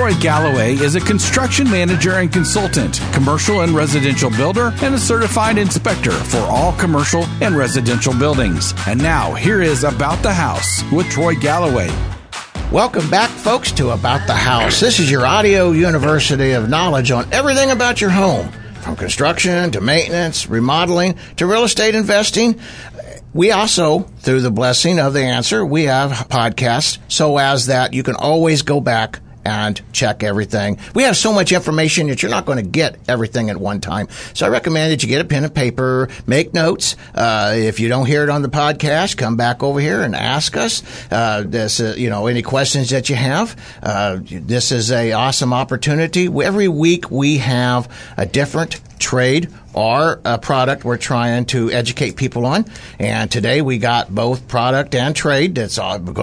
Troy Galloway is a construction manager and consultant, commercial and residential builder, and a certified inspector for all commercial and residential buildings. And now, here is About the House with Troy Galloway. Welcome back, folks, to About the House. This is your audio university of knowledge on everything about your home, from construction to maintenance, remodeling to real estate investing. We also, through the blessing of The Answer, we have podcasts so as that you can always go back and check everything. We have so much information that you're not going to get everything at one time. So I recommend that you get a pen and paper, make notes. If you don't hear it on the podcast, come back over here and ask us. Any questions that you have. This is a awesome opportunity. Every week we have a different trade or a product we're trying to educate people on. And today we got both product and trade. This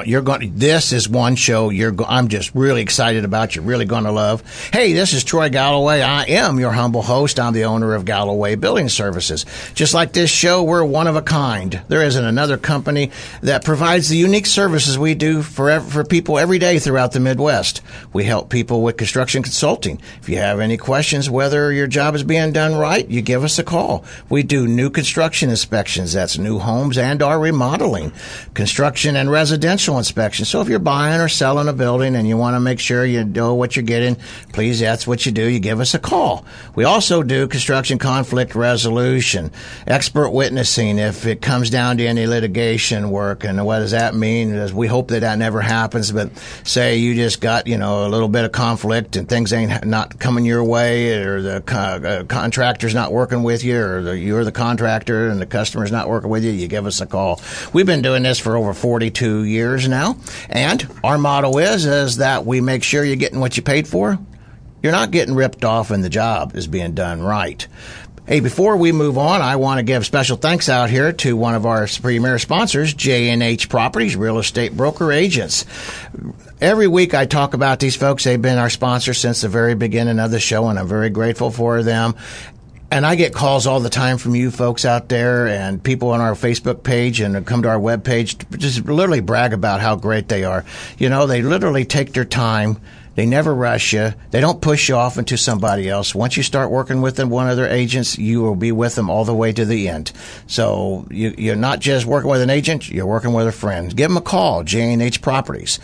is one show I'm just really excited about. You're really going to love. Hey, this is Troy Galloway. I am your humble host. I'm the owner of Galloway Building Services. Just like this show, we're one of a kind. There isn't another company that provides the unique services we do for people every day throughout the Midwest. We help people with construction consulting. If you have any questions whether your job is being done right, you give us a call. We do new construction inspections. That's new homes and our remodeling, construction and residential inspections. So if you're buying or selling a building and you want to make sure you know what you're getting, please, that's what you do. You give us a call. We also do construction conflict resolution, expert witnessing if it comes down to any litigation work. And what does that mean? We hope that never happens, but say you just got, a little bit of conflict and things ain't not coming your way, or the contractor's not working with you, or you're the contractor and the customer's not working with you, you give us a call. We've been doing this for over 42 years now, and our motto is that we make sure you're getting what you paid for. You're not getting ripped off, and the job is being done right. Hey, before we move on, I want to give special thanks out here to one of our premier sponsors, J&H Properties, real estate broker agents. Every week I talk about these folks. They've been our sponsors since the very beginning of the show, and I'm very grateful for them. And I get calls all the time from you folks out there and people on our Facebook page and come to our webpage to just literally brag about how great they are. They literally take their time. They never rush you. They don't push you off into somebody else. Once you start working with them, one of their agents, you will be with them all the way to the end. So you're not just working with an agent, you're working with a friend. Give them a call, J&H Properties,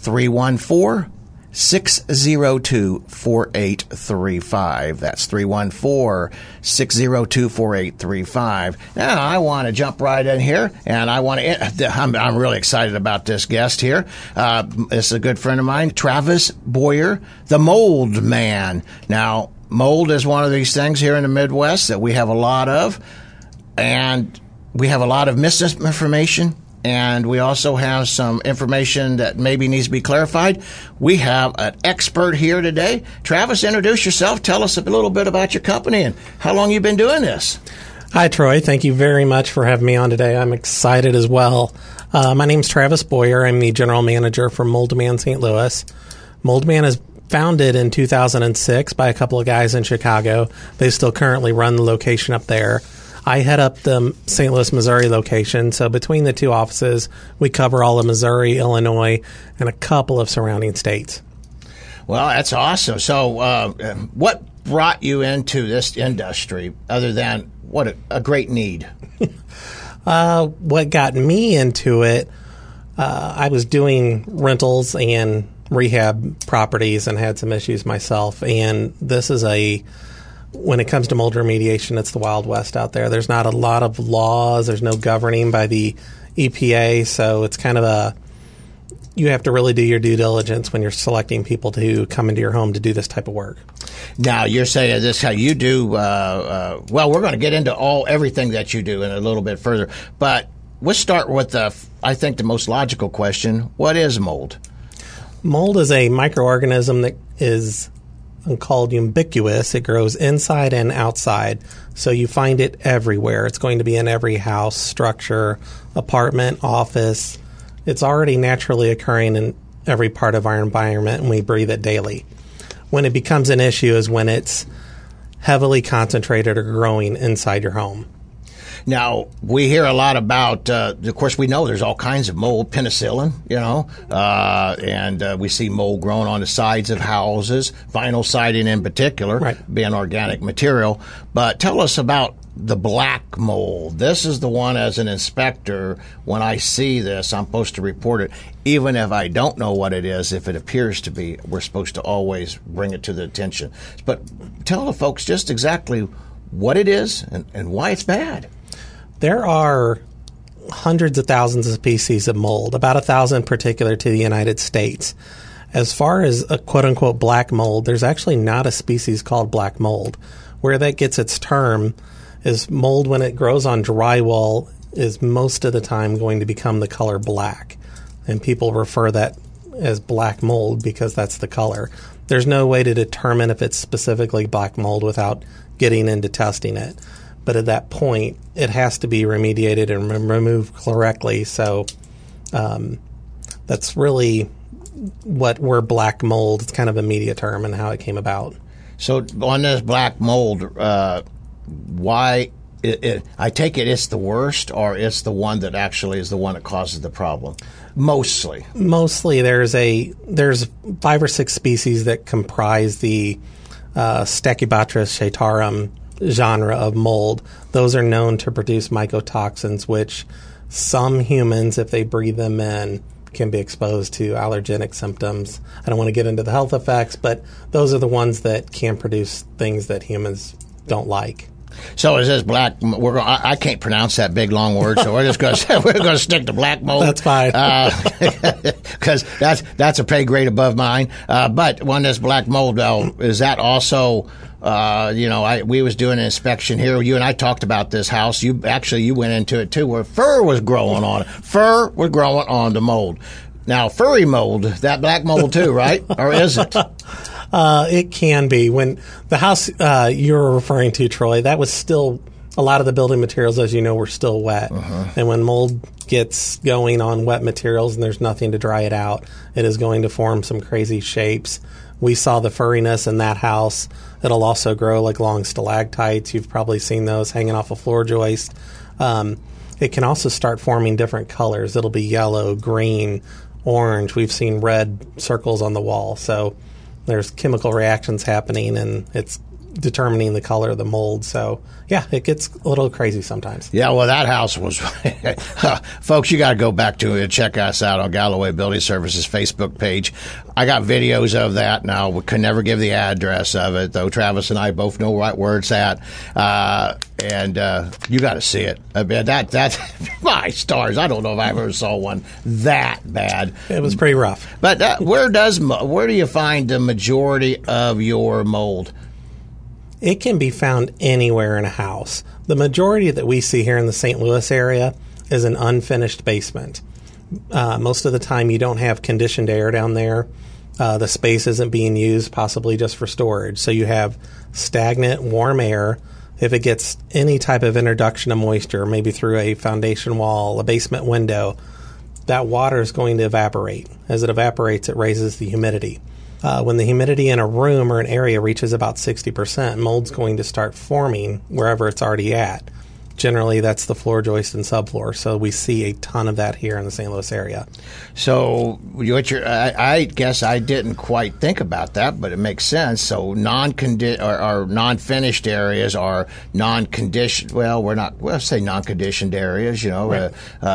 314-602-4835. That's 314-602-4835. Now, I want to jump right in here, and I'm really excited about this guest here. This is a good friend of mine, Travis Boyer, the Mold Man. Now, mold is one of these things here in the Midwest that we have a lot of, and we have a lot of misinformation. And we also have some information that maybe needs to be clarified. We have an expert here today. Travis, introduce yourself. Tell us a little bit about your company and how long you've been doing this. Hi, Troy. Thank you very much for having me on today. I'm excited as well. My name's Travis Boyer. I'm the general manager for Mold Man St. Louis. Mold Man is founded in 2006 by a couple of guys in Chicago. They still currently run the location up there. I head up the St. Louis, Missouri location. So between the two offices, we cover all of Missouri, Illinois, and a couple of surrounding states. Well, that's awesome. So what brought you into this industry other than what a great need? What got me into it, I was doing rentals and rehab properties and had some issues myself. And this is when it comes to mold remediation, it's the Wild West out there. There's not a lot of laws. There's no governing by the EPA. So it's kind of you have to really do your due diligence when you're selecting people to come into your home to do this type of work. Now, you're saying this how you do, well, we're going to get into everything that you do in a little bit further. But let's start with, I think, the most logical question. What is mold? Mold is a microorganism that is called ubiquitous. It grows inside and outside, so you find it everywhere. It's going to be in every house, structure, apartment, office. It's already naturally occurring in every part of our environment, and we breathe it daily. When it becomes an issue is when it's heavily concentrated or growing inside your home. Now, we hear a lot about, of course, we know there's all kinds of mold, penicillin, and we see mold growing on the sides of houses, vinyl siding in particular, right, being organic material. But tell us about the black mold. This is the one, as an inspector, when I see this, I'm supposed to report it. Even if I don't know what it is, if it appears to be, we're supposed to always bring it to the attention. But tell the folks just exactly what it is and why it's bad. There are hundreds of thousands of species of mold, about 1,000 particular to the United States. As far as a quote-unquote black mold, there's actually not a species called black mold. Where that gets its term is mold, when it grows on drywall, is most of the time going to become the color black. And people refer that as black mold because that's the color. There's no way to determine if it's specifically black mold without getting into testing it. But at that point, it has to be remediated and removed correctly. So that's really where black mold, it's kind of a media term and how it came about. So on this black mold, why I take it it's the worst, or it's the one that actually is the one that causes the problem? Mostly there's 5 or 6 species that comprise the Stachybotrys shatarum genre of mold. Those are known to produce mycotoxins, which some humans, if they breathe them in, can be exposed to allergenic symptoms. I don't want to get into the health effects, but those are the ones that can produce things that humans don't like. So is this black? I can't pronounce that big long word, so we're just going to stick to black mold. That's fine, because that's a pay grade above mine. But when this black mold, is that also? We was doing an inspection here. You and I talked about this house. You went into it too, where fur was growing on it. Fur was growing on the mold. Now, furry mold, that black mold too, right? Or is it? It can be. When the house you're referring to, Troy, that was still, a lot of the building materials, as you know, were still wet. Uh-huh. And when mold gets going on wet materials and there's nothing to dry it out, it is going to form some crazy shapes. We saw the furriness in that house. It'll also grow like long stalactites. You've probably seen those hanging off a floor joist. It can also start forming different colors. It'll be yellow, green, orange. We've seen red circles on the wall. So there's chemical reactions happening, and it's determining the color of the mold. So, yeah, it gets a little crazy sometimes. Yeah, well, that house was... Folks, you got to go back to it and check us out on Galloway Building Services Facebook page. I got videos of that now. We could never give the address of it, though Travis and I both know right where it's at. And you got to see it. I mean, that's my stars. I don't know if I ever saw one that bad. It was pretty rough. But where do you find the majority of your mold? It can be found anywhere in a house. The majority that we see here in the St. Louis area is an unfinished basement. Most of the time you don't have conditioned air down there. The space isn't being used, possibly just for storage. So you have stagnant, warm air. If it gets any type of introduction of moisture, maybe through a foundation wall, a basement window, that water is going to evaporate. As it evaporates, it raises the humidity. When the humidity in a room or an area reaches about 60%, mold's going to start forming wherever it's already at. Generally, that's the floor joist and subfloor. So we see a ton of that here in the St. Louis area. So I guess I didn't quite think about that, but it makes sense. So non-finished areas are non-conditioned. Well, we'll say non-conditioned areas. Right.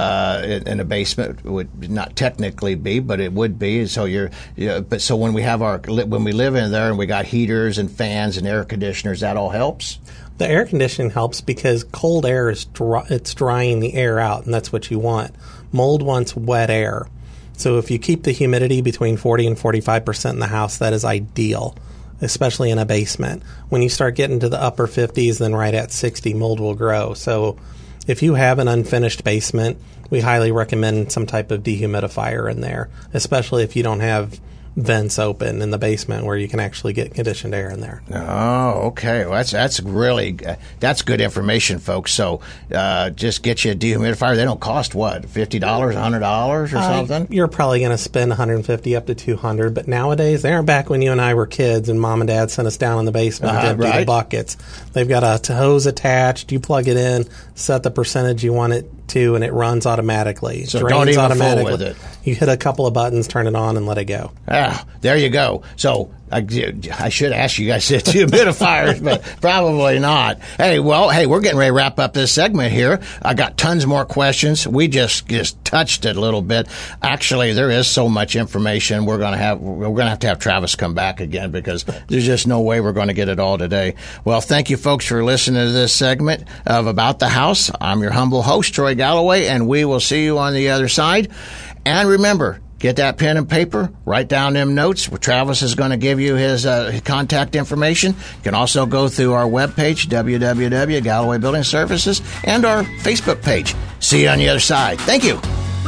In a basement would not technically be, but it would be. So so when we live in there and we got heaters and fans and air conditioners, that all helps. The air conditioning helps because cold air is it's drying the air out, and that's what you want. Mold wants wet air. So if you keep the humidity between 40 and 45% in the house, that is ideal, especially in a basement. When you start getting to the upper 50s, then right at 60, mold will grow. So if you have an unfinished basement, we highly recommend some type of dehumidifier in there, especially if you don't have vents open in the basement where you can actually get conditioned air in there. Oh, okay. Well, that's really that's good information, folks. So just get you a dehumidifier. They don't cost what, $50, $100 or something? You're probably going to spend $150 up to $200. But nowadays, they aren't back when you and I were kids and Mom and Dad sent us down in the basement to empty the buckets. They've got a hose attached. You plug it in, set the percentage you want it to, and it runs automatically. So drains don't even automatically. fool with it. You hit a couple of buttons, turn it on, and let it go. There you go. So I should ask you guys to humidifiers, but probably not. Hey, we're getting ready to wrap up this segment here. I got tons more questions. We just touched it a little bit. Actually, there is so much information. We're gonna have to have Travis come back again because there's just no way we're going to get it all today. Well, thank you, folks, for listening to this segment of About the House. I'm your humble host, Troy Galloway, and we will see you on the other side. And remember, get that pen and paper, write down them notes. Travis is going to give you his contact information. You can also go through our webpage, www.Galloway Building Services, and our Facebook page. See you on the other side. Thank you.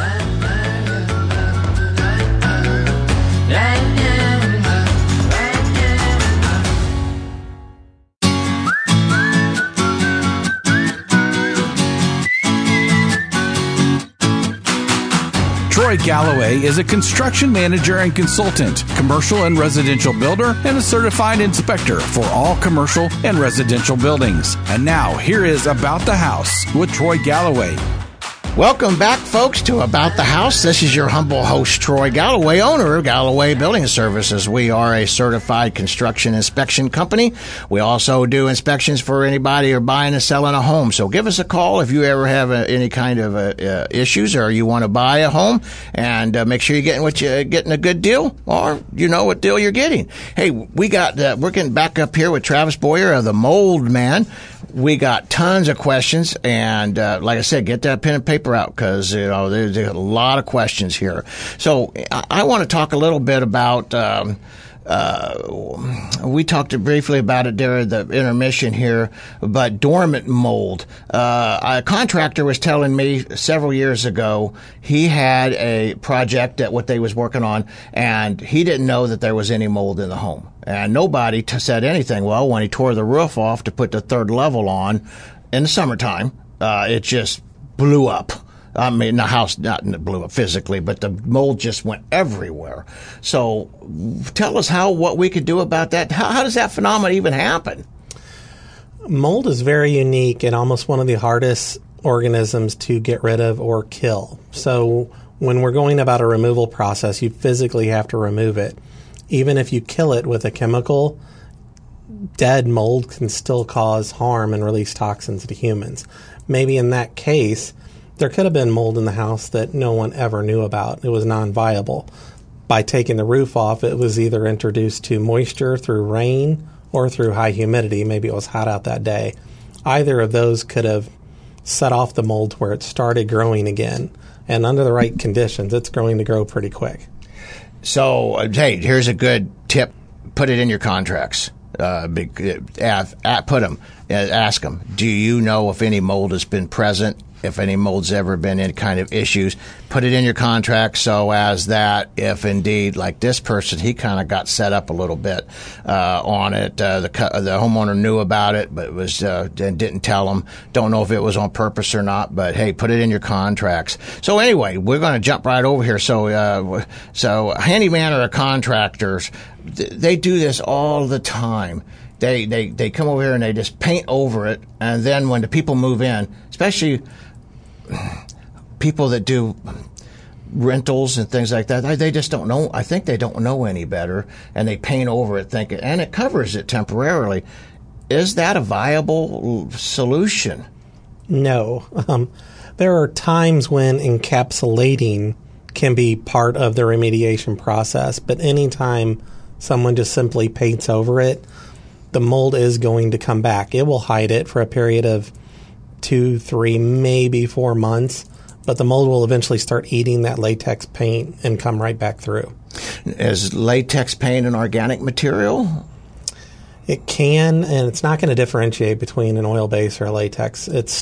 Troy Galloway is a construction manager and consultant, commercial and residential builder, and a certified inspector for all commercial and residential buildings. And now, here is About the House with Troy Galloway. Welcome back, folks, to About the House. This is your humble host, Troy Galloway, owner of Galloway Building Services. We are a certified construction inspection company. We also do inspections for anybody who are buying and selling a home. So give us a call if you ever have any kind of issues or you want to buy a home, and make sure you're getting a good deal, or you know what deal you're getting. Hey, we're getting back up here with Travis Boyer of the Mold Man. We got tons of questions, and like I said, get that pen and paper out because there's a lot of questions here. So I want to talk a little bit about. We talked briefly about it during the intermission here, but dormant mold. A contractor was telling me several years ago he had a project that what they was working on, and he didn't know that there was any mold in the home. And nobody said anything. Well, when he tore the roof off to put the third level on in the summertime, it just blew up. I mean, the house not blew up physically, but the mold just went everywhere. So tell us what we could do about that. How does that phenomenon even happen? Mold is very unique and almost one of the hardest organisms to get rid of or kill. So when we're going about a removal process, you physically have to remove it. Even if you kill it with a chemical, dead mold can still cause harm and release toxins to humans. Maybe in that case, there could have been mold in the house that no one ever knew about. It was non-viable. By taking the roof off, it was either introduced to moisture through rain or through high humidity. Maybe it was hot out that day. Either of those could have set off the mold where it started growing again. And under the right conditions, it's going to grow pretty quick. So, hey, here's a good tip. Put it in your contracts. Ask them, do you know if any mold has been present? If any mold's ever been any kind of issues, put it in your contract so as that if indeed, like this person, he kind of got set up a little bit on it. The homeowner knew about it, but was didn't tell him. Don't know if it was on purpose or not, but hey, put it in your contracts. So anyway, we're going to jump right over here. So a handyman or a contractors, they do this all the time. They come over here and they just paint over it, and then when the people move in, especially people that do rentals and things like that, they just don't know. I think they don't know any better, and they paint over it, thinking, and it covers it temporarily. Is that a viable solution? No. There are times when encapsulating can be part of the remediation process, but anytime someone just simply paints over it, the mold is going to come back. It will hide it for a period of 2, 3, maybe 4 months, but the mold will eventually start eating that latex paint and come right back through. Is latex paint an organic material? It can, and it's not going to differentiate between an oil base or a latex. It's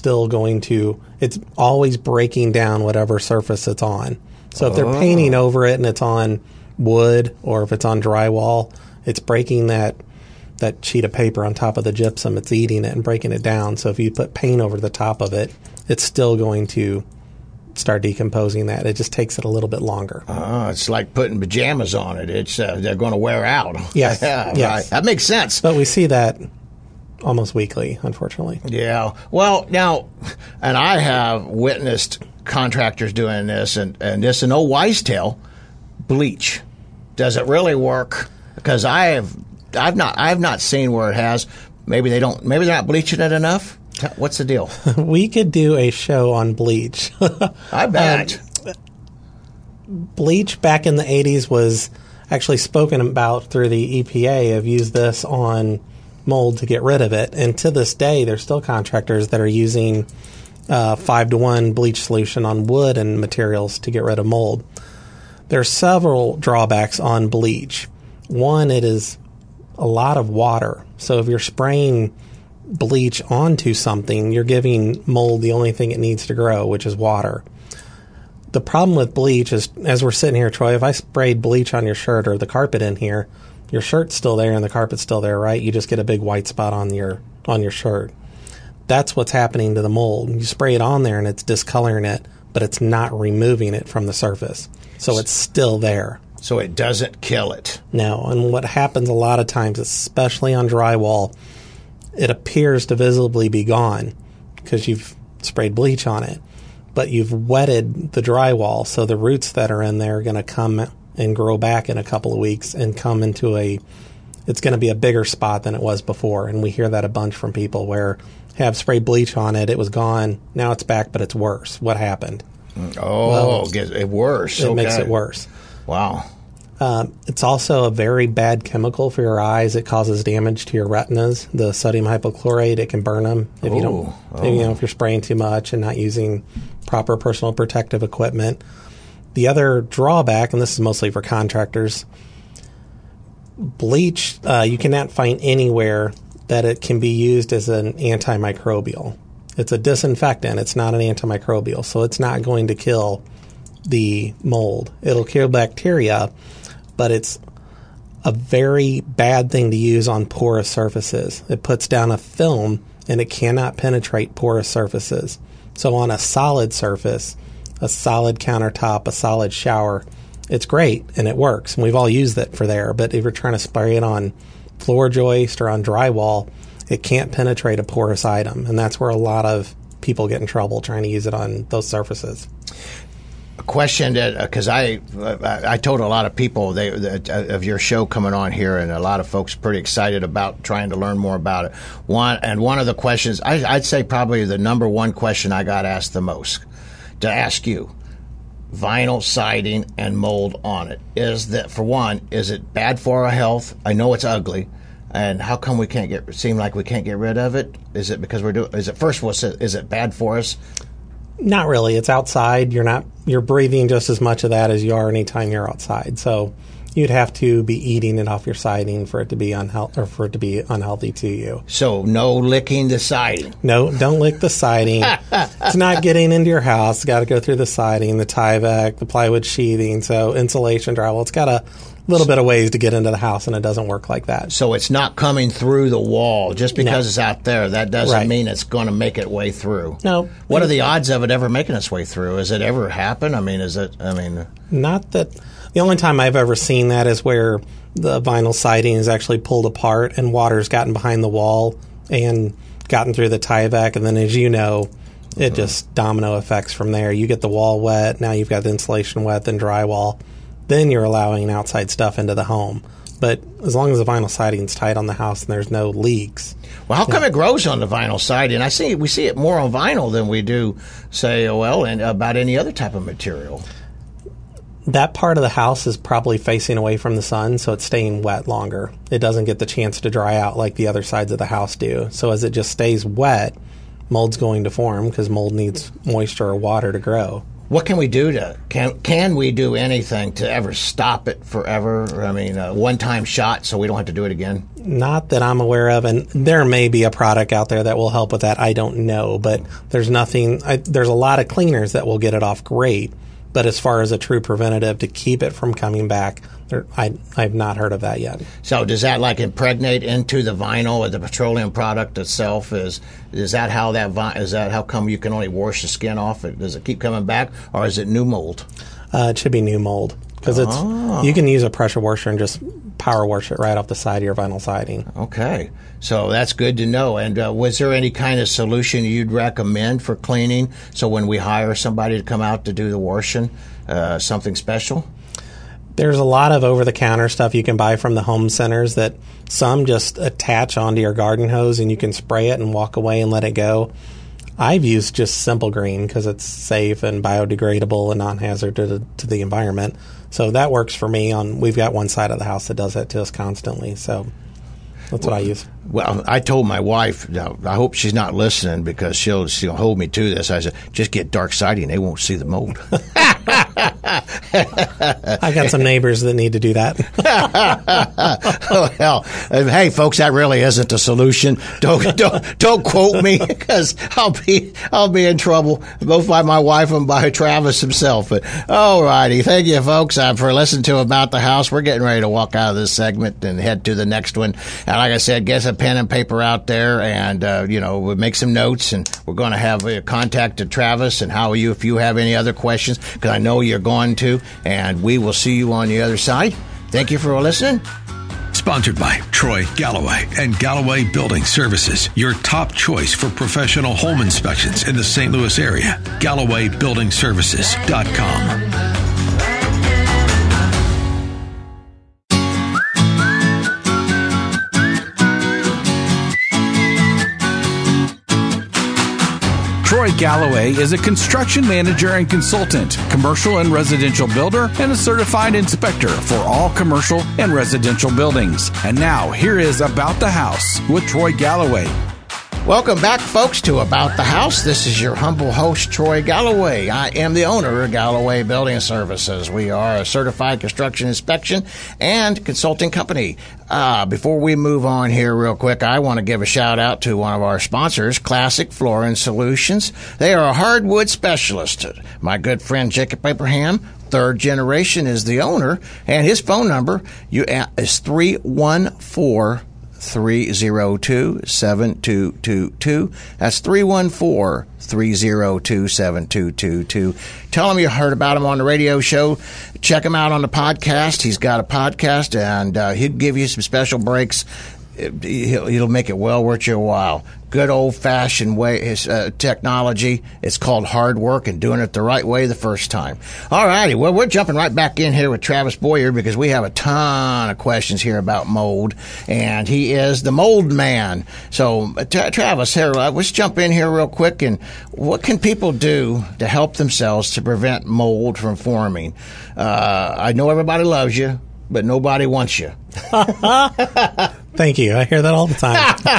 always breaking down whatever surface it's on. So if they're painting over it and it's on wood or if it's on drywall, it's breaking that sheet of paper on top of the gypsum. It's eating it and breaking it down. So if you put paint over the top of it, it's still going to start decomposing that. It just takes it a little bit longer. It's like putting pajamas on it. It's they're going to wear out. Yes. Yeah, yes. Right. That makes sense. But we see that almost weekly, unfortunately. Yeah. Well, now, and I have witnessed contractors doing this, and this an old wise tale, bleach. Does it really work? Because I've not seen where it has. Maybe they're not bleaching it enough. What's the deal? We could do a show on bleach. I bet. Bleach back in the 80s was actually spoken about through the EPA. Have used this on mold to get rid of it. And to this day, there's still contractors that are using 5-to-1 bleach solution on wood and materials to get rid of mold. There are several drawbacks on bleach. One, it is a lot of water. So if you're spraying bleach onto something, you're giving mold the only thing it needs to grow, which is water. The problem with bleach is, as we're sitting here, Troy, if I sprayed bleach on your shirt or the carpet in here, your shirt's still there and the carpet's still there, right? You just get a big white spot on your shirt. That's what's happening to the mold. You spray it on there and it's discoloring it, but it's not removing it from the surface. So it's still there. So it doesn't kill it. No, and what happens a lot of times, especially on drywall, it appears to visibly be gone because you've sprayed bleach on it, but you've wetted the drywall, so the roots that are in there are going to come and grow back in a couple of weeks and come into it's going to be a bigger spot than it was before. And we hear that a bunch from people where have sprayed bleach on it, it was gone, now it's back, but it's worse. What happened? Oh, well, it gets worse. It makes it worse. Wow. It's also a very bad chemical for your eyes. It causes damage to your retinas. The sodium hypochlorite, it can burn them if you don't. If you're spraying too much and not using proper personal protective equipment. The other drawback, and this is mostly for contractors, bleach you cannot find anywhere that it can be used as an antimicrobial. It's a disinfectant. It's not an antimicrobial, so it's not going to kill the mold. It'll kill bacteria, but it's a very bad thing to use on porous surfaces. It puts down a film, and it cannot penetrate porous surfaces. So on a solid surface, a solid countertop, a solid shower, it's great, and it works, and we've all used it for there. But if you're trying to spray it on floor joist or on drywall, it can't penetrate a porous item, and that's where a lot of people get in trouble trying to use it on those surfaces. A question that, because I told a lot of people of your show coming on here, and a lot of folks pretty excited about trying to learn more about it. One of the questions, I'd say probably the number one question I got asked the most to ask you, vinyl siding and mold on it. Is it bad for our health? I know it's ugly. And how come we can't seem like we can't get rid of it? Is it because is it bad for us? Not really. It's outside. You're breathing just as much of that as you are anytime you're outside. So you'd have to be eating it off your siding for it to be unhealthy to you. So no licking the siding. No, don't lick the siding. It's not getting into your house. It's got to go through the siding, the Tyvek, the plywood sheathing, so insulation, drywall. It's got a little bit of ways to get into the house, and it doesn't work like that. So it's not coming through the wall. Just because it's out there, that doesn't mean it's going to make its way through. No. What are the odds of it ever making its way through? Has it ever happened? Not that. The only time I've ever seen that is where the vinyl siding is actually pulled apart and water's gotten behind the wall and gotten through the Tyvek, and then, as you know, it just domino effects from there. You get the wall wet, now you've got the insulation wet, then drywall. Then you're allowing outside stuff into the home. But as long as the vinyl siding's tight on the house and there's no leaks. Well, how come it grows on the vinyl siding? We see it more on vinyl than we do, say, and about any other type of material. That part of the house is probably facing away from the sun, so it's staying wet longer. It doesn't get the chance to dry out like the other sides of the house do. So as it just stays wet, mold's going to form because mold needs moisture or water to grow. What can we do can we do anything to ever stop it forever? A one-time shot so we don't have to do it again? Not that I'm aware of, and there may be a product out there that will help with that. I don't know, but there's nothing. There's a lot of cleaners that will get it off great, but as far as a true preventative to keep it from coming back, I've not heard of that yet. So does that like impregnate into the vinyl or the petroleum product itself? Is that how come you can only wash the skin off? Does it keep coming back, or is it new mold? It should be new mold, because you can use a pressure washer and just power wash it right off the side of your vinyl siding. Okay, so that's good to know. And was there any kind of solution you'd recommend for cleaning? So when we hire somebody to come out to do the washing, something special? There's a lot of over-the-counter stuff you can buy from the home centers that some just attach onto your garden hose and you can spray it and walk away and let it go. I've used just Simple Green because it's safe and biodegradable and non-hazard to the environment. So that works for me. We've got one side of the house that does that to us constantly. So that's what I use. Well, I told my wife, I hope she's not listening because she'll hold me to this. I said, just get dark siding. They won't see the mold. I got some neighbors that need to do that. Well, hey, folks, that really isn't the solution. Don't quote me because I'll be in trouble both by my wife and by Travis himself. But all righty, thank you, folks, for listening to About the House. We're getting ready to walk out of this segment and head to the next one. And like I said, get a pen and paper out there, and we'll make some notes, and we're going to have contact to Travis and if you have any other questions, because I know you're going to, and we will see you on the other side. Thank you for listening. Sponsored by Troy Galloway and Galloway Building Services, your top choice for professional home inspections in the St. Louis area. GallowayBuildingServices.com. Troy Galloway is a construction manager and consultant, commercial and residential builder, and a certified inspector for all commercial and residential buildings. And now, here is About the House with Troy Galloway. Welcome back, folks, to About the House. This is your humble host, Troy Galloway. I am the owner of Galloway Building Services. We are a certified construction inspection and consulting company. Before we move on here real quick, I want to give a shout out to one of our sponsors, Classic Flooring Solutions. They are a hardwood specialist. My good friend Jacob Abraham, third generation, is the owner, and his phone number is 314-302-7222. That's 314-302-7222. Tell him you heard about him on the radio show. Check him out on the podcast. He's got a podcast, and he'll give you some special breaks. He'll make it well worth your while. Good old-fashioned way, technology. It's called hard work and doing it the right way the first time. All righty. Well, we're jumping right back in here with Travis Boyer because we have a ton of questions here about mold, and he is the mold man. So, Travis, here, let's jump in here real quick. And what can people do to help themselves to prevent mold from forming? I know everybody loves you, but nobody wants you. Thank you. I hear that all the time.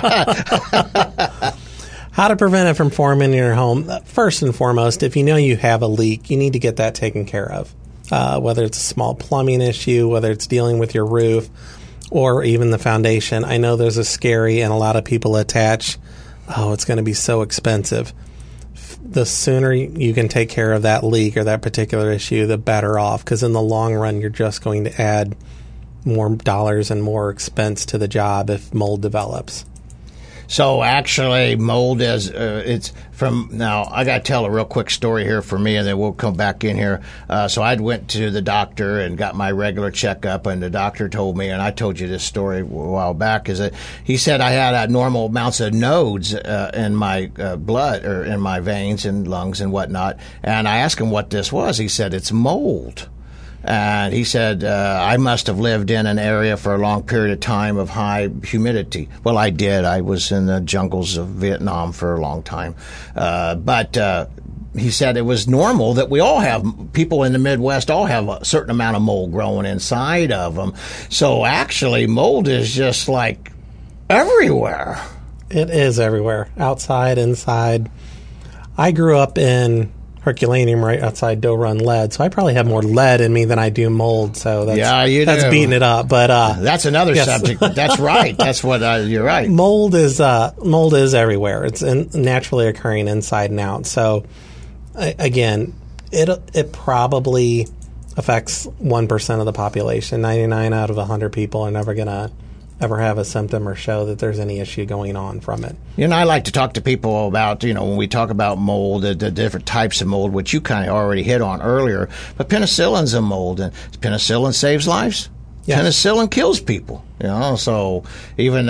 How to prevent it from forming in your home? First and foremost, if you know you have a leak, you need to get that taken care of. Whether it's a small plumbing issue, whether it's dealing with your roof, or even the foundation. I know there's a scary, and a lot of people attach, it's going to be so expensive. The sooner you can take care of that leak or that particular issue, the better off, because in the long run, you're just going to add more dollars and more expense to the job if mold develops. So actually, mold is it's from now. I got to tell a real quick story here for me, and then we'll come back in here. So I went to the doctor and got my regular checkup, and the doctor told me, and I told you this story a while back, is that he said I had normal amounts of nodes in my blood or in my veins and lungs and whatnot. And I asked him what this was. He said it's mold. And he said, I must have lived in an area for a long period of time of high humidity. Well, I did. I was in the jungles of Vietnam for a long time. But he said it was normal that we all have, people in the Midwest all have a certain amount of mold growing inside of them. So actually, mold is just like everywhere. It is everywhere, outside, inside. I grew up in Herculaneum right outside Doe Run Lead, so I probably have more lead in me than I do mold. So that's beating it up. But that's another subject. That's right. That's what you're right. Mold is everywhere. It's naturally occurring inside and out. So again, it probably affects 1% of the population. 99 out of 100 people are never going to ever have a symptom or show that there's any issue going on from it. I like to talk to people about, when we talk about mold, the different types of mold, which you kind of already hit on earlier. But penicillin's a mold, and penicillin saves lives. Yes. Penicillin kills people, so even,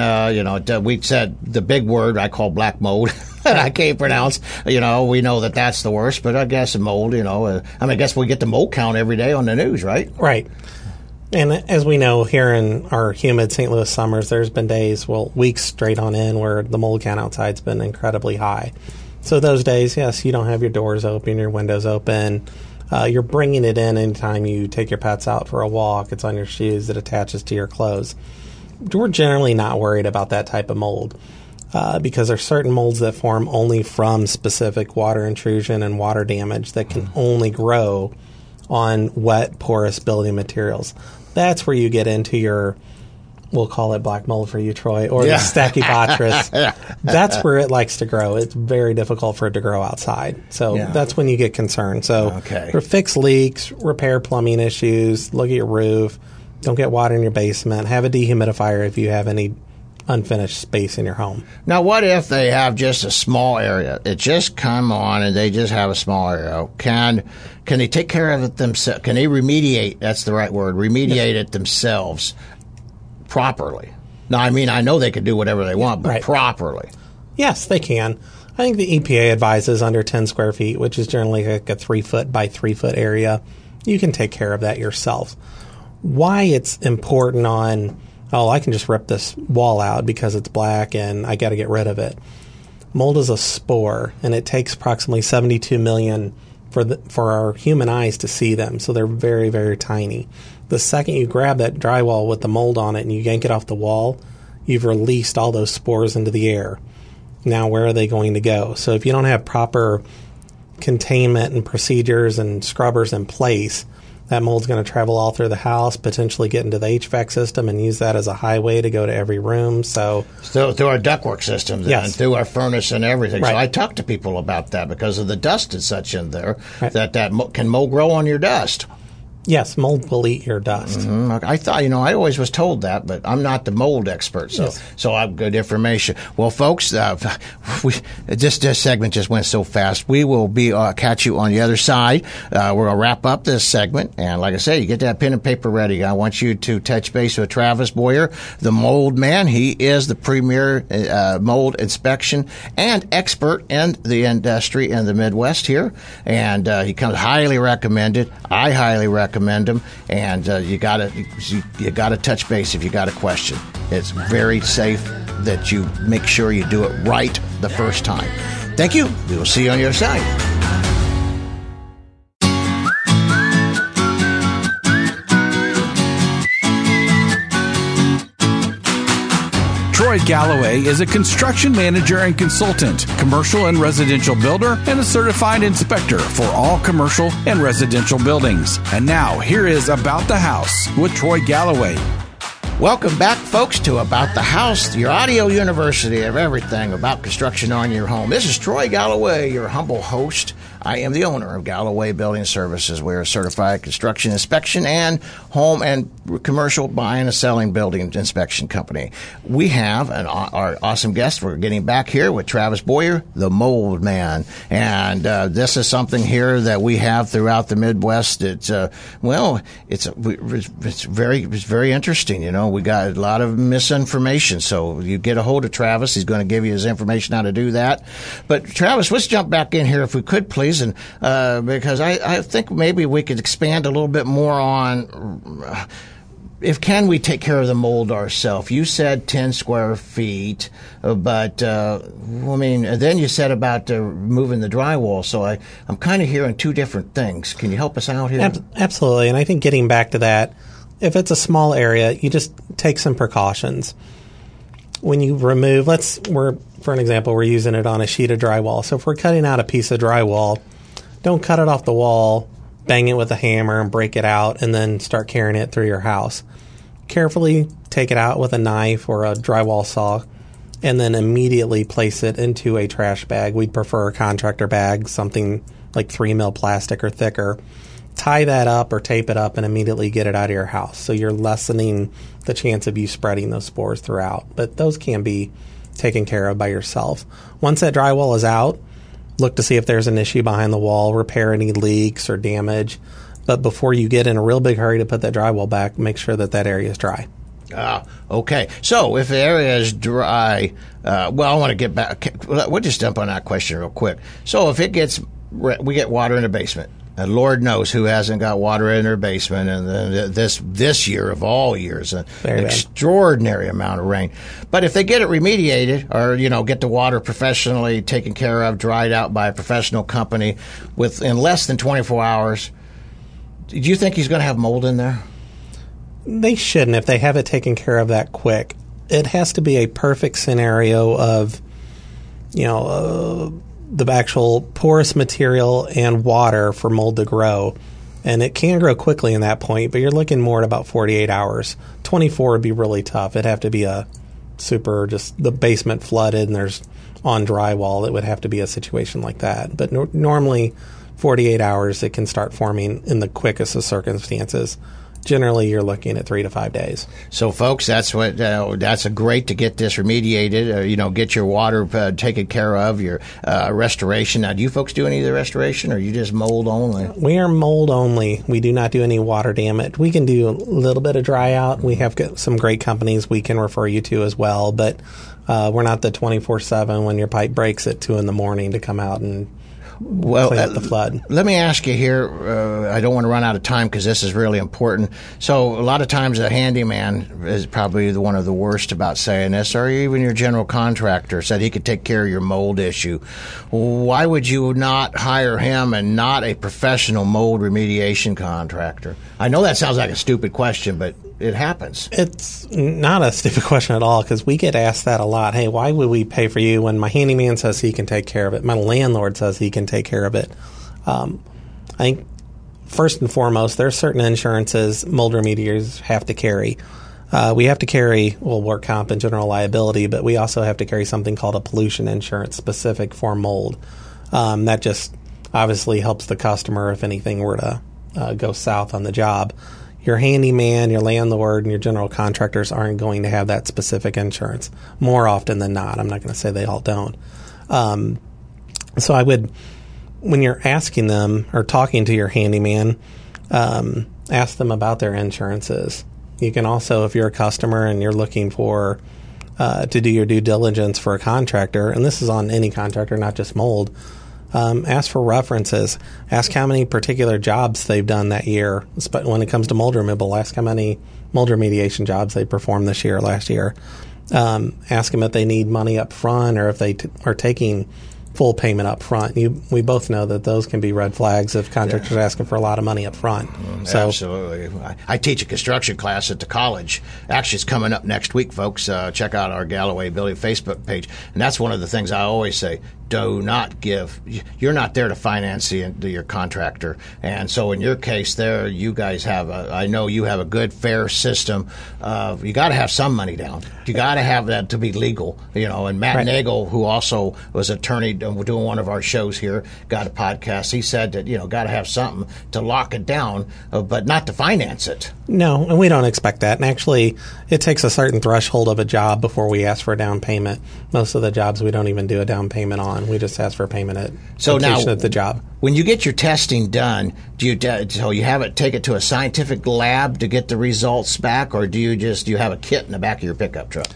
we said the big word I call black mold that I can't pronounce, we know that that's the worst, but I guess mold, I guess we get the mold count every day on the news, right? Right. And as we know, here in our humid St. Louis summers, there's been days, weeks straight on end where the mold count outside's been incredibly high. So those days, yes, you don't have your doors open, your windows open. You're bringing it in anytime you take your pets out for a walk. It's on your shoes. It attaches to your clothes. We're generally not worried about that type of mold because there's certain molds that form only from specific water intrusion and water damage that can only grow on wet, porous building materials. That's where you get into your, we'll call it black mold for you, Troy, or the Stachybotrys. That's where it likes to grow. It's very difficult for it to grow outside. So that's when you get concerned. So fix leaks, repair plumbing issues, look at your roof, don't get water in your basement, have a dehumidifier if you have any unfinished space in your home. Now, what if they have just a small area? It just come on and they just have a small area. Can they take care of it themselves? Can they remediate? That's the right word. Remediate it themselves properly. Now, I know they can do whatever they want, but properly. Yes, they can. I think the EPA advises under 10 square feet, which is generally like a 3-foot by 3-foot area. You can take care of that yourself. Why it's important on, I can just rip this wall out because it's black and I got to get rid of it. Mold is a spore, and it takes approximately 72 million for our human eyes to see them, so they're very, very tiny. The second you grab that drywall with the mold on it and you yank it off the wall, you've released all those spores into the air. Now, where are they going to go? So if you don't have proper containment and procedures and scrubbers in place, that mold's going to travel all through the house, potentially get into the HVAC system and use that as a highway to go to every room. So through our ductwork systems and through our furnace and everything. Right. So I talk to people about that because of the dust and such in there, that can mold grow on your dust. Yes, mold will eat your dust. Mm-hmm. I thought, I always was told that, but I'm not the mold expert, so I have good information. Well, folks, this segment just went so fast. We will be catch you on the other side. We're going to wrap up this segment, and like I say, you get that pen and paper ready. I want you to touch base with Travis Boyer, the mold man. He is the premier mold inspection and expert in the industry in the Midwest here, and he comes highly recommended. I highly recommend him, and you gotta touch base if you got a question. It's very safe that you make sure you do it right the first time. Thank you. We will see you on your side. Troy Galloway is a construction manager and consultant, commercial and residential builder, and a certified inspector for all commercial and residential buildings. And now, here is About the House with Troy Galloway. Welcome back, folks, to About the House, your audio university of everything about construction on your home. This is Troy Galloway, your humble host. I am the owner of Galloway Building Services. We're a certified construction inspection and home and commercial buying and selling building inspection company. We have our awesome guest. We're getting back here with Travis Boyer, the Mold Man. And this is something here that we have throughout the Midwest. It's very interesting. We got a lot of misinformation. So you get a hold of Travis. He's going to give you his information how to do that. But Travis, let's jump back in here if we could, please. And because I think maybe we could expand a little bit more on can we take care of the mold ourselves? You said 10 square feet, but then you said about moving the drywall. So I'm kind of hearing two different things. Can you help us out here? Absolutely. And I think getting back to that, if it's a small area, you just take some precautions. When you remove, for an example, we're using it on a sheet of drywall. So if we're cutting out a piece of drywall, don't cut it off the wall, bang it with a hammer and break it out, and then start carrying it through your house. Carefully take it out with a knife or a drywall saw, and then immediately place it into a trash bag. We'd prefer a contractor bag, something like 3 mil plastic or thicker. tie that up or tape it up and immediately get it out of your house. So you're lessening the chance of you spreading those spores throughout. But those can be taken care of by yourself. Once that drywall is out, look to see if there's an issue behind the wall, repair any leaks or damage. But before you get in a real big hurry to put that drywall back, make sure that that area is dry. Okay. So if the area is dry, I want to get back. We'll just jump on that question real quick. So if we get water in the basement, and Lord knows who hasn't got water in their basement, and this year of all years, an extraordinary amount of rain. But if they get it remediated, or get the water professionally taken care of, dried out by a professional company in less than 24 hours, do you think he's going to have mold in there? They shouldn't if they have it taken care of that quick. It has to be a perfect scenario of, the actual porous material and water for mold to grow. And it can grow quickly in that point, but you're looking more at about 48 hours. 24 would be really tough. It'd have to be just the basement flooded and there's on drywall. It would have to be a situation like that. But normally 48 hours, it can start forming in the quickest of circumstances. Generally, you're looking at 3 to 5 days. So, folks, that's a great to get this remediated. Get your water taken care of, your restoration. Now, do you folks do any of the restoration, or are you just mold only? We are mold only. We do not do any water damage. We can do a little bit of dry out. We have some great companies we can refer you to as well, but we're not the 24/7 when your pipe breaks at 2 a.m. to come out and clean up the flood. Let me ask you here, I don't want to run out of time because this is really important. So a lot of times a handyman is probably one of the worst about saying this, or even your general contractor said he could take care of your mold issue. Why would you not hire him and not a professional mold remediation contractor? I know that sounds like a stupid question, but it happens. It's not a stupid question at all, because we get asked that a lot. Hey, why would we pay for you when my handyman says he can take care of it? My landlord says he can take care of it. I think first and foremost, there are certain insurances mold remediators have to carry. We have to carry, work comp and general liability, but we also have to carry something called a pollution insurance specific for mold. That just obviously helps the customer if anything were to go south on the job. Your handyman, your landlord, and your general contractors aren't going to have that specific insurance more often than not. I'm not going to say they all don't. So I would, when you're asking them or talking to your handyman, ask them about their insurances. You can also, if you're a customer and you're looking for to do your due diligence for a contractor, and this is on any contractor, not just mold, ask for references. Ask how many particular jobs they've done that year. When it comes to mold removal, ask how many mold remediation jobs they performed this year or last year. Ask them if they need money up front or if they are taking full payment up front. We both know that those can be red flags if contractors are asking for a lot of money up front. So, absolutely. I teach a construction class at the college. Actually, it's coming up next week, folks. Check out our Galloway Building Facebook page. And that's one of the things I always say. Do not give. You're not there to finance your contractor. And so in your case there, you guys have I know you have a good, fair system. You got to have some money down. You got to have that to be legal. And Matt Nagel, who also was attorney doing one of our shows here, got a podcast. He said that, got to have something to lock it down, but not to finance it. No, and we don't expect that. And actually, it takes a certain threshold of a job before we ask for a down payment. Most of the jobs we don't even do a down payment on. We just ask for payment at completion of the job. When you get your testing done, do you have it take it to a scientific lab to get the results back, or do you have a kit in the back of your pickup truck?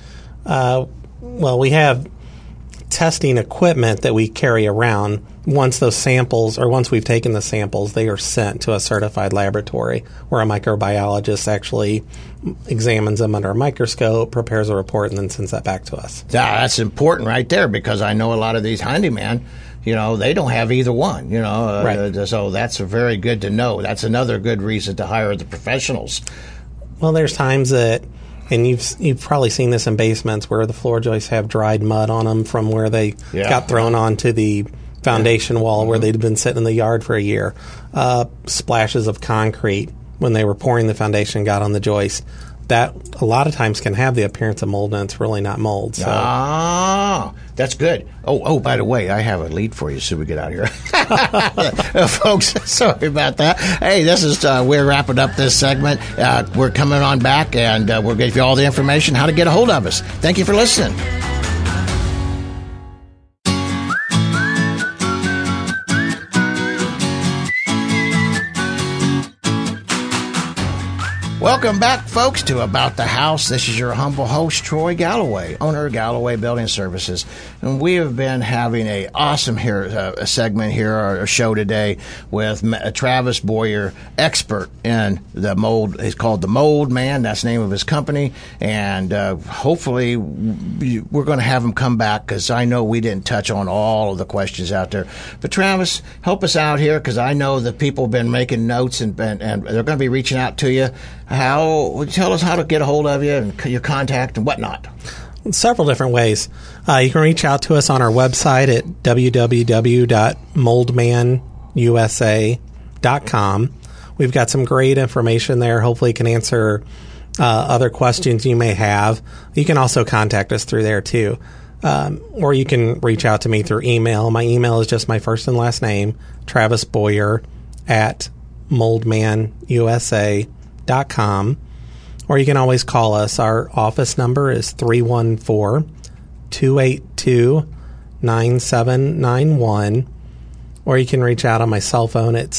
Well, we have testing equipment that we carry around. Once we've taken the samples, they are sent to a certified laboratory where a microbiologist actually examines them under a microscope, prepares a report, and then sends that back to us. Yeah, that's important right there, because I know a lot of these handyman, they don't have either one, Right. So that's very good to know. That's another good reason to hire the professionals. Well, there's times that, and you've probably seen this in basements where the floor joists have dried mud on them from where they got thrown onto the foundation wall where they'd been sitting in the yard for a year. Splashes of concrete when they were pouring the foundation got on the joist. That a lot of times can have the appearance of mold, and it's really not mold. So. That's good. Oh, by the way, I have a lead for you so we get out of here. Folks, sorry about that. Hey, this is, we're wrapping up this segment. We're coming on back, and we'll give you all the information how to get a hold of us. Thank you for listening. Welcome back, folks, to About the House. This is your humble host, Troy Galloway, owner of Galloway Building Services. And we have been having a awesome a segment here, our show today, with Travis Boyer, expert in the mold. He's called the Mold Man. That's the name of his company. And hopefully we're going to have him come back, because I know we didn't touch on all of the questions out there. But Travis, help us out here, because I know that people have been making notes, and they're going to be reaching out to you. Tell us how to get a hold of you and your contact and whatnot. Several different ways. You can reach out to us on our website at www.moldmanusa.com. We've got some great information there. Hopefully it can answer other questions you may have. You can also contact us through there too. Or you can reach out to me through email. My email is just my first and last name, Travis Boyer at moldmanusa.com. Or you can always call us. Our office number is 314-282-9791. Or you can reach out on my cell phone at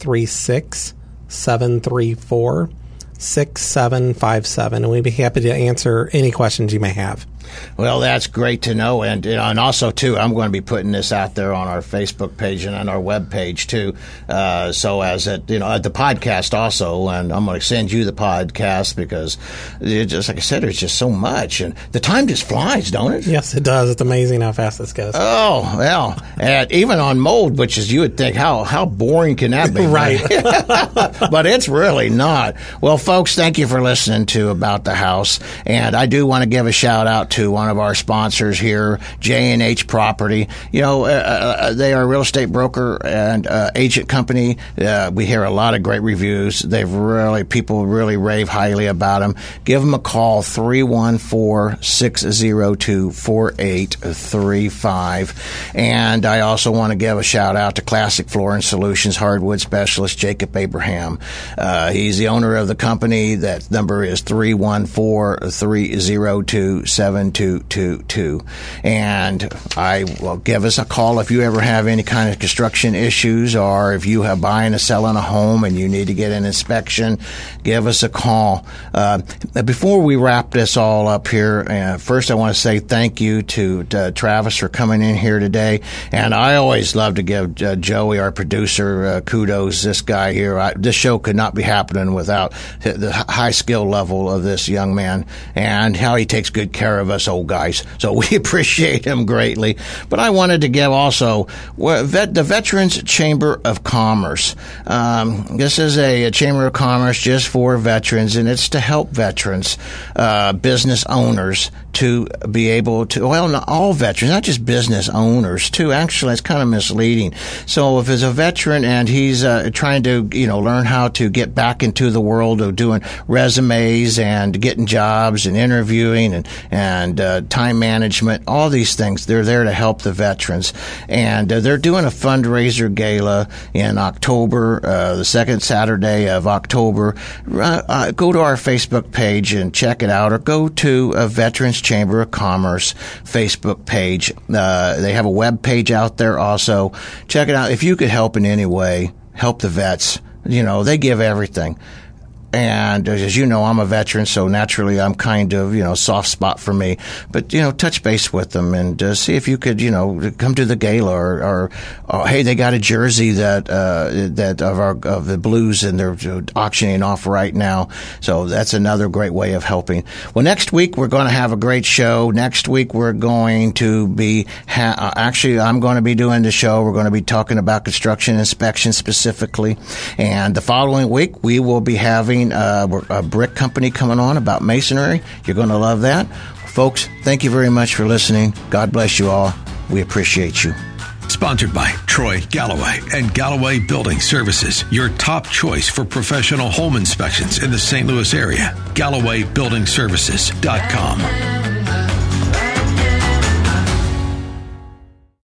636-734-6757. And we'd be happy to answer any questions you may have. Well, that's great to know. And also, too, I'm going to be putting this out there on our Facebook page and on our web page, too. So as at the podcast also, and I'm going to send you the podcast, because just like I said, there's just so much. And the time just flies, don't it? Yes, it does. It's amazing how fast this goes. Oh, well. And even on mold, which is, you would think, how boring can that be? Right. But it's really not. Well, folks, thank you for listening to About the House. And I do want to give a shout out to one of our sponsors here, J&H Property. They are a real estate broker and agent company. We hear a lot of great reviews. People really rave highly about them. Give them a call, 314-602-4835. And I also want to give a shout out to Classic Flooring Solutions hardwood specialist Jacob Abraham. He's the owner of the company. That number is 314-302-7222. And I will give us a call if you ever have any kind of construction issues, or if you have buying or selling a home and you need to get an inspection, give us a call. Before we wrap this all up here, first I want to say thank you to Travis for coming in here today. And I always love to give Joey, our producer, kudos. This guy here, this show could not be happening without the high skill level of this young man and how he takes good care of us old guys. So we appreciate him greatly. But I wanted to give also the Veterans Chamber of Commerce. This is a Chamber of Commerce just for veterans, and it's to help veterans, business owners, to be able to, not all veterans, not just business owners too. Actually, it's kind of misleading. So if it's a veteran and he's trying to, learn how to get back into the world of doing resumes and getting jobs and interviewing and time management, all these things, they're there to help the veterans. And they're doing a fundraiser gala in October, the second Saturday of October. Go to our Facebook page and check it out, or go to a Veterans Chamber of Commerce Facebook page. They have a web page out there also. Check it out. If you could help in any way, help the vets. They give everything. And as you know, I'm a veteran, so naturally I'm kind of, soft spot for me. But, touch base with them and see if you could, come to the gala or hey, they got a jersey that of the Blues, and they're auctioning off right now. So that's another great way of helping. Well, next week we're going to have a great show. Next week we're going to be, actually I'm going to be doing the show. We're going to be talking about construction inspection specifically. And the following week we will be having a brick company coming on about masonry. You're going to love that. Folks, thank you very much for listening. God bless you all. We appreciate you. Sponsored by Troy Galloway and Galloway Building Services, your top choice for professional home inspections in the St. Louis area. GallowayBuildingServices.com.